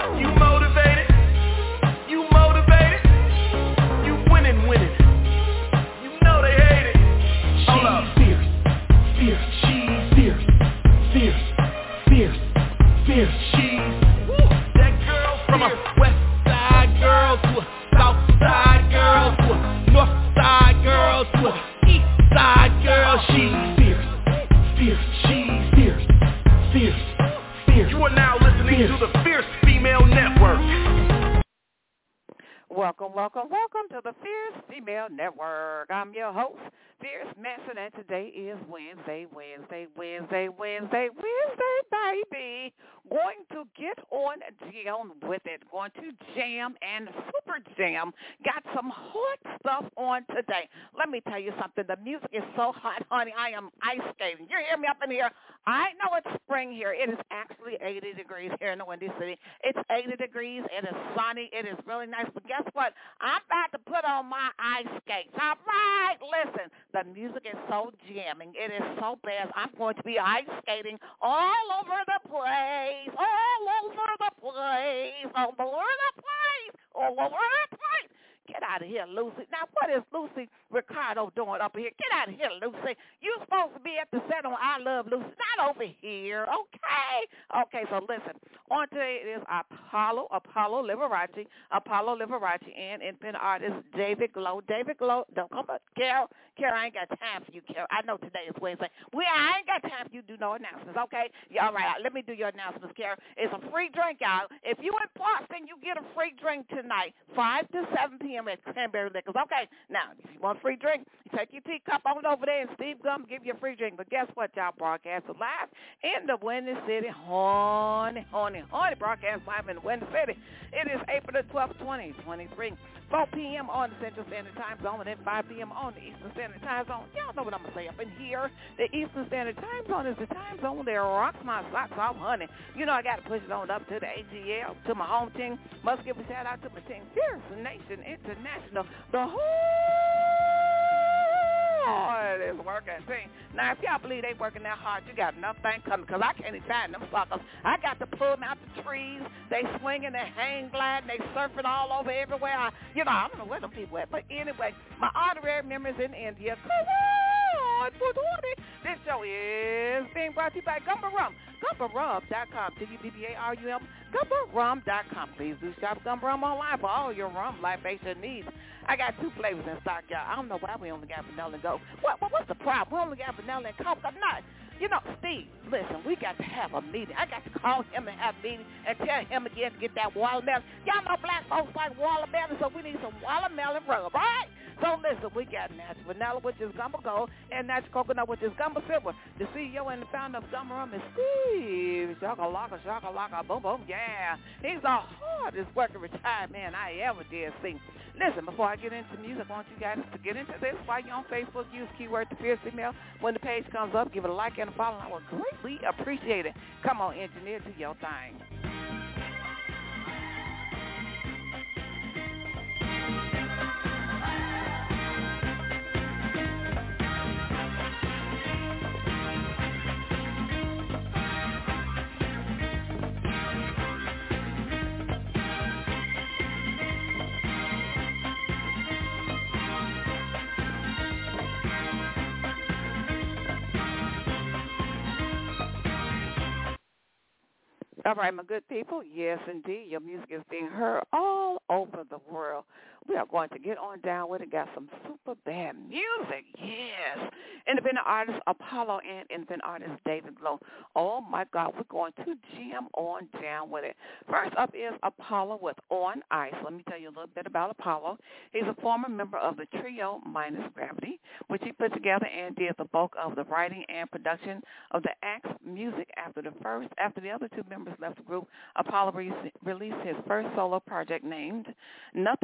You motivated? You motivated? You winning, winning. You know they hate it. Hold up. Fierce, fierce, she's fierce, fierce, fierce, fierce, she's That girl from a west side girl to a south side girl to a north side girl to a east side girl. She's fierce, fierce, she's fierce, fierce, fierce. You are now listening to the Fierce Female Network. Welcome, welcome, welcome to the Fierce Female Network. I'm your host, Fierce Manson, and today is Wednesday, baby. Going to get on jam with it. Going to jam and super jam. Got some hot stuff on today. Let me tell you something. The music is so hot, honey. I am ice skating. You hear me up in here? I know it's spring here. It is actually 80 degrees here in the Windy City. It's 80 degrees. It is sunny. It is really nice. But guess what? I'm about to put on my ice skates. All right, listen. The music is so jamming. It is so bad. I'm going to be ice skating all over the place. All over the place. All over the place. All over the place. Get out of here, Lucy. Now, what is Lucy Ricardo doing up here? Get out of here, Lucy. You're supposed to be at the set on I Love Lucy, not over here, okay? Okay, so listen. On today it is Apollo Liberace, and independent artist David Glow. David Glow, don't come up. Carol, I ain't got time for you, Carol. I know today is Wednesday. I ain't got time for you to do no announcements, okay? Yeah, all right, let me do your announcements, Carol. It's a free drink, y'all. If you in Boston, you get a free drink tonight, 5 to 7 p.m. at Cranberry Liquors. Okay, now, if you want a free drink, you take your teacup on over there, and Steve Gum give you a free drink. But guess what, y'all? Broadcast live in the Windy City. Honey, broadcast live in the Windy City. It is April the 12th, 2023. 4 p.m. on the Central Standard Time Zone, and then 5 p.m. on the Eastern Standard Time Zone. Y'all know what I'm going to say up in here. The Eastern Standard Time Zone is the time zone that rocks my socks off, honey. You know I got to push it on up to the AGL, to my home team. Must give a shout-out to my team, Fierce Nation International. The hard is working team. Now, if y'all believe they working that hard, you got enough thing coming, because I can't even find them suckers. I got to pull them out the trees. They swinging, they hang gliding, they surfing all over everywhere. I don't know where them people at. But anyway, my honorary members in India. This show is being brought to you by Gumba Rum. GumbaRum.com. GumbaRum. GumbaRum.com. Please do shop Gumba Rum online for all your rum libation needs. I got 2 flavors in stock, y'all. I don't know why we only got vanilla and gold. What's the problem? We only got vanilla and coconut. You know, Steve, listen, we got to have a meeting. I got to call him and have a meeting and tell him again to get that watermelon. Y'all know black folks like watermelon, so we need some watermelon rub, all right? So listen, we got natural vanilla, which is Gumba Gold, and natural coconut, which is Gumba Silver. The CEO and the founder of Gumba Rum is Steve Shaka-laka, boom, boom, yeah. He's the hardest working retired man I ever did see. Listen, before I get into music, I want you guys to get into this. While you're on Facebook, use keyword The Fierce Female. When the page comes up, give it a like and a follow. I would greatly appreciate it. Come on, engineer, do your thing. All right, my good people, yes, indeed, your music is being heard all over the world. We are going to get on down with it. Got some super bad music, yes. Independent artist Apollo and independent artist David Glow. Oh, my God, we're going to jam on down with it. First up is Apollo with On Ice. Let me tell you a little bit about Apollo. He's a former member of the trio Minus Gravity, which he put together and did the bulk of the writing and production of the act's music after the other 2 members left the group. Apollo released his first solo project named Nothing Can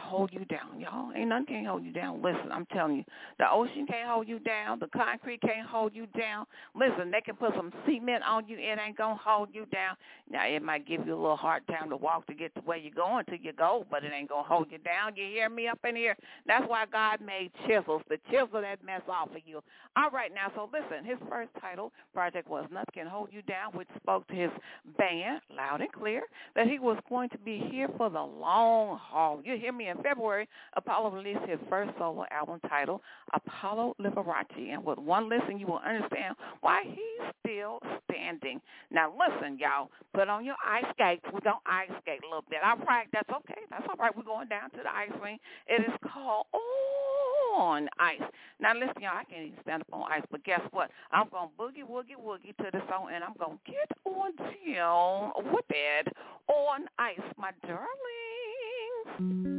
hold you down, y'all. Ain't nothing can hold you down. Listen, I'm telling you, the ocean can't hold you down. The concrete can't hold you down. Listen, they can put some cement on you. It ain't going to hold you down. Now, it might give you a little hard time to walk to get to where you're going till you go, but it ain't going to hold you down. You hear me up in here? That's why God made chisels, to chisel that mess off of you. All right, now, so listen, his first title project was Nothing Can Hold You Down, which spoke to his band loud and clear that he was going to be here for the long haul. You hear me? In February, Apollo released his first solo album titled Apollo Liberace, and with one listen, you will understand why he's still standing. Now, listen, y'all, put on your ice skates. We're going to ice skate a little bit. All right, that's okay. That's all right. We're going down to the ice rink. It is called On Ice. Now, listen, y'all, I can't even stand up on ice, but guess what? I'm going to boogie, woogie, woogie to the song, and I'm going to get on down with it on ice, my darlings.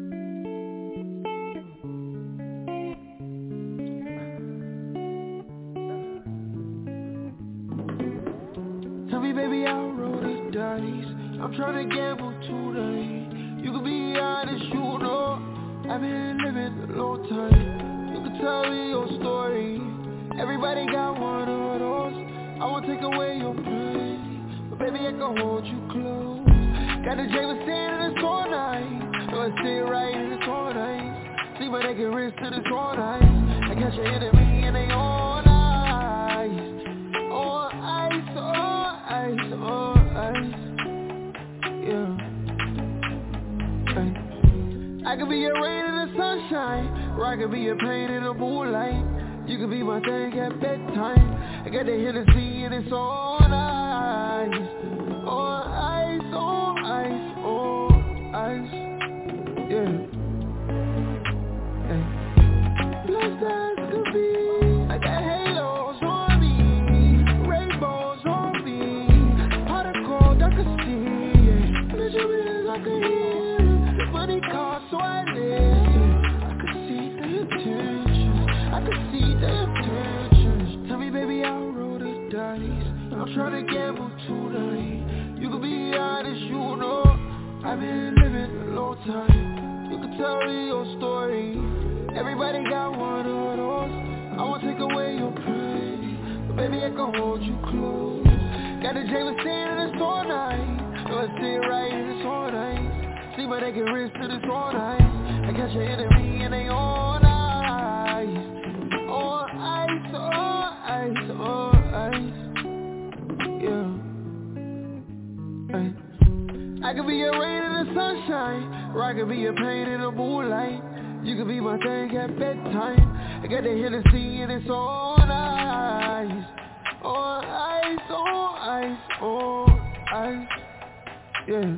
Tell me, baby, I'll roll the dice. I'm trying to gamble tonight. You can be honest, you know I've been living a long time. You can tell me your story. Everybody got one of those. I won't take away your pain, but baby, I can hold you close. Got the Jameson and it's all night. No, I sit right and it's all night. See my naked wrist and it's all night. I catch your enemy and they all nice. On ice, on ice, on ice. Yeah. Hey. I could be your rain in the sunshine, or I could be your pain in the moonlight. You could be my thing at bedtime. I got the Hennessy and it's on ice. On ice, on ice, on ice. Yeah. Hey. Blessed as could be. I got halos on me, rainbows on me, particles I could see, yeah. Measurements I could hear. The money costs so I listen. I could see the intentions. I could see the intentions. Tell me, baby, I'll roll the dice. I'm trying to gamble tonight. You can be honest, you know I've been living a long time. You can tell me your story. Everybody got one of those. I won't take away your pain, but baby, I can hold you close. Got the Jameson and it's all night. No, I sit right and it's all night. See my naked wrist and it's all night. I catch your enemy and they all nice. On ice, on ice, on ice. Yeah. Hey. I could be your rain in the sunshine, or I could be your pain in the moonlight. You could be my thing at bedtime. I got the Hennessy and it's on ice. On ice, on ice, on ice. Yeah.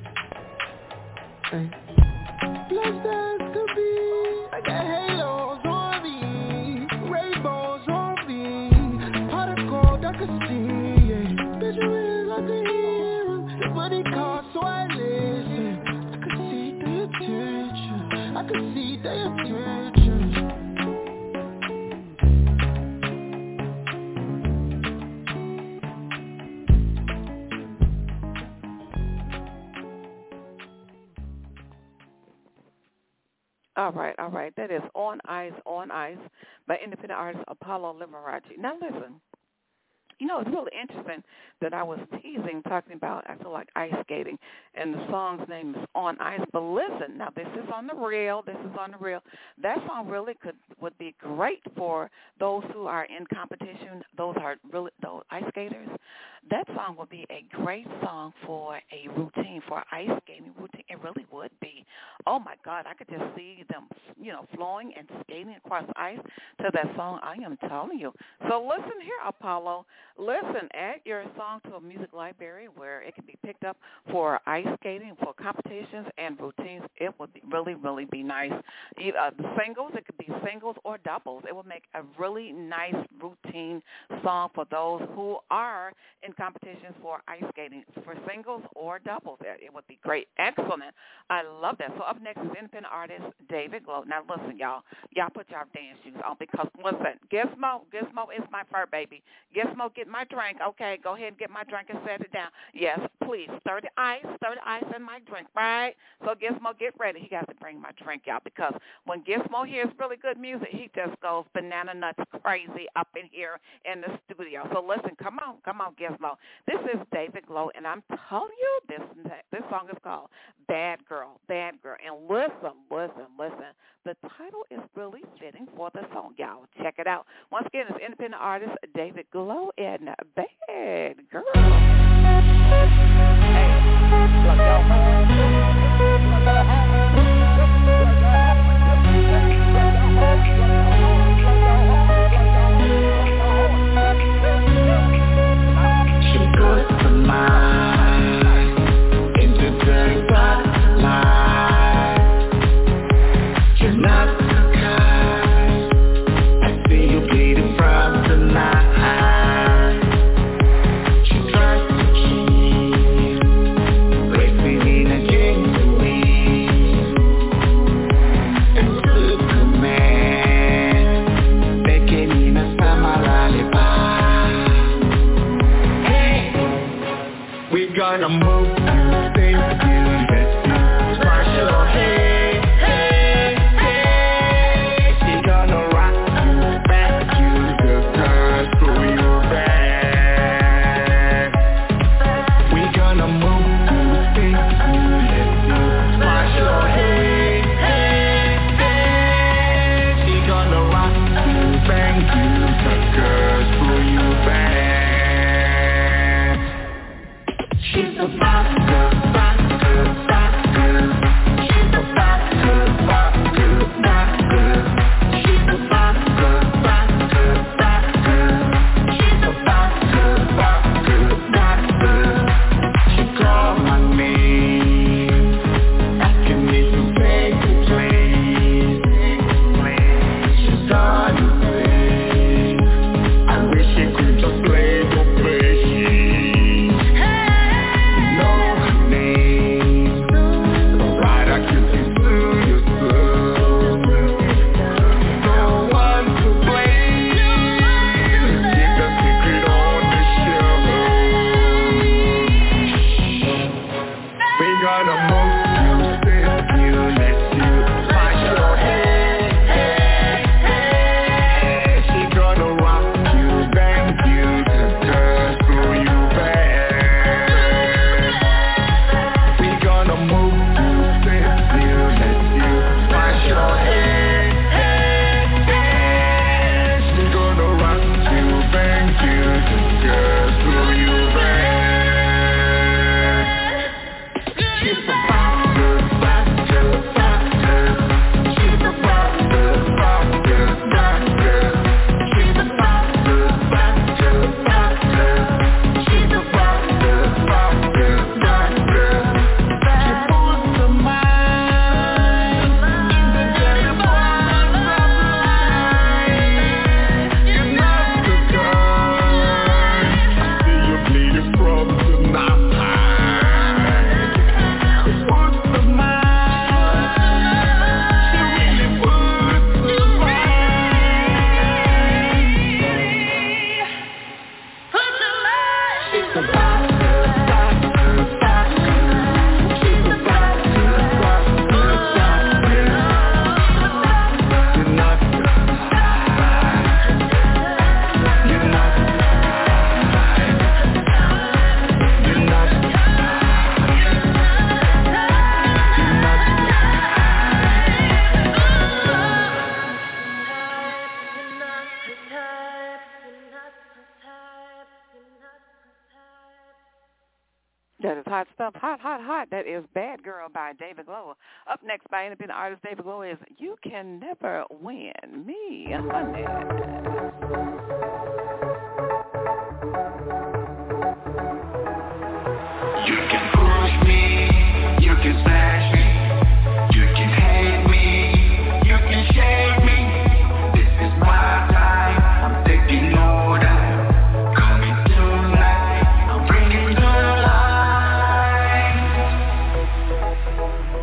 Hey. Blessed as could be. I got halos on me, rainbows on me, particles I could see, yeah. Measurements I could hear. The money costs so I listen. I could see the attention. I could see the attention. All right. That is On Ice by independent artist Apollo Liberace. Now listen, you know, it's really interesting that I was teasing, talking about, I feel like ice skating, and the song's name is On Ice. But listen, now this is on the real. That song really would be great for those who are in competition, those ice skaters. That song would be a great song for a routine, for ice skating routine. It really would be. Oh, my God, I could just see them, flowing and skating across ice to that song. I am telling you. So listen here, Apollo. Listen, add your song to a music library where it can be picked up for ice skating, for competitions and routines. It would really, really be nice. The singles, it could be singles or doubles. It would make a really nice routine song for those who are in competitions for ice skating, for singles or doubles. It would be great. Excellent. I love that. So up next is independent artist David Glow. Now listen, y'all put y'all dance shoes on because listen, Gizmo is my fur baby. Gizmo, get my drink. Okay, go ahead and get my drink and set it down. Yes, please, stir the ice in my drink, right? So Gizmo, get ready. He got to bring my drink, y'all, because when Gizmo hears really good music, he just goes banana nuts crazy up in here in the studio. So listen, come on, Gizmo. This is David Glow, and I'm telling you, this song is called Bad Girl. And listen. The title is really fitting for the song, y'all. Check it out. Once again, it's independent artist David Glow and Bad Girl. Hey, look, she puts the mind into dirty life. You're not the kind I see you bleeding from tonight. She tries to keep racing in against the wind and took command, making in a summer lullaby. Hey, we're gonna move you, think you, let you smash your head. She's a bad girl. That is hot stuff. Hot. That is Bad Girl by David Glow. Up next by independent artist David Glow is You Can Never Win Me, honey. You can push me, you can smash me, you can hate me, you can shake me. This is my time, I'm taking order. Coming tonight, I'm bringing to life.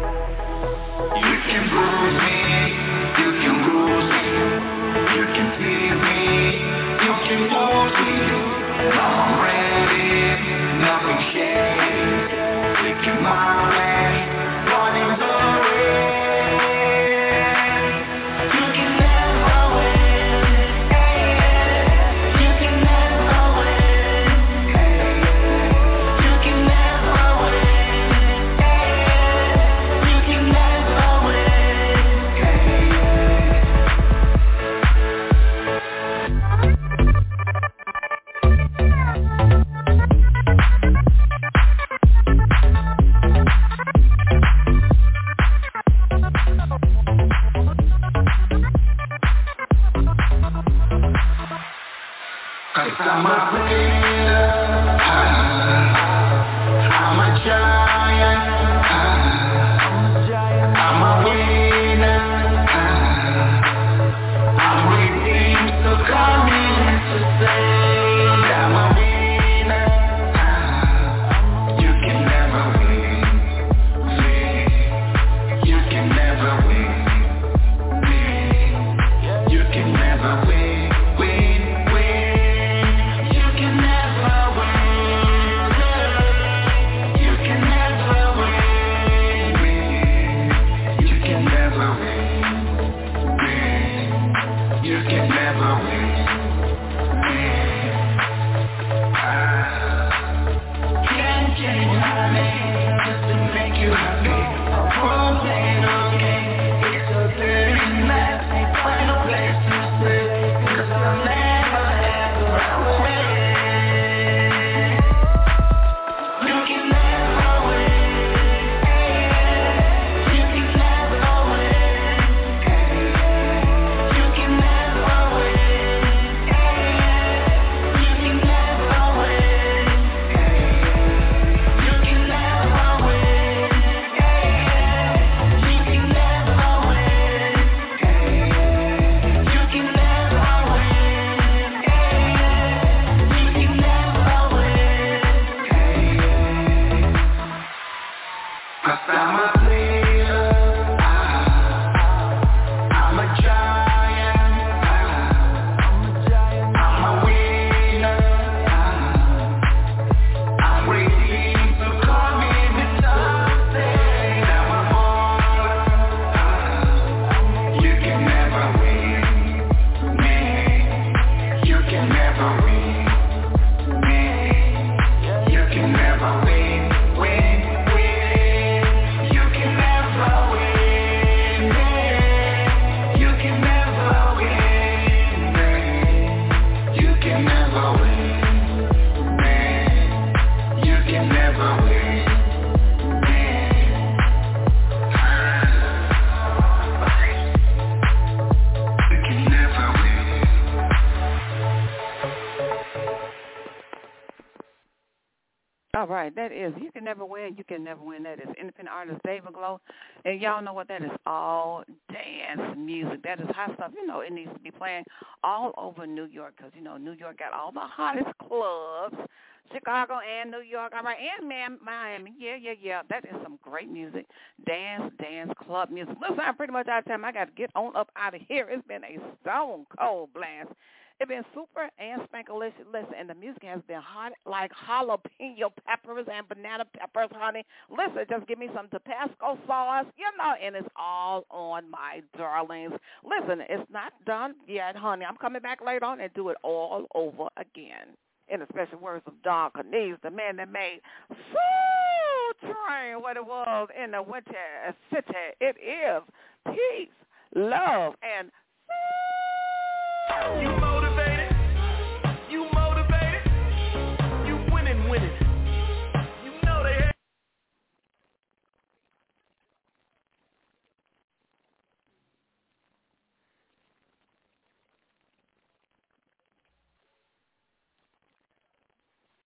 I'm a winner. I'm waiting to come in to say I'm a winner. You can never win. You can never win. You can never win. You can never win. You can never win. You can never win. You can never win. Can't change my name just to make you happy. I'm playing okay. It's so dirty that I find a place to stay. 'Cause I'll never ever away. You can never win. You can never win. You can never win. You can never win. You can never win. You can never win. You can never win. You can never win. 'Cause I'm a leader. I'm a giant. I'm a winner. I'm waiting to come in and say I'm a baller. You can never win me. You can never win me. You can never win. You can never win me. You can never win me. You can never win me. You can never win me. You can never win. All right, that is You Can Never Win, You Can Never Win. That is independent artist David Glow. And y'all know what that is, all dance music. That is hot stuff. You know, it needs to be playing all over New York because, you know, New York got all the hottest clubs, Chicago and New York. All right, and Miami. Yeah. That is some great music. Dance, club music. Listen, I'm pretty much out of time. I got to get on up out of here. It's been a stone cold blast. It's been super and spankalicious. Listen, and the music has been hot like jalapeno peppers and banana peppers, honey. Listen, just give me some Tabasco sauce, you know, and it's all on, my darlings. Listen, it's not done yet, honey. I'm coming back later on and do it all over again. In the special words of Don Cornelius, the man that made Soul Train what it was in the Winter City. It is peace, love, and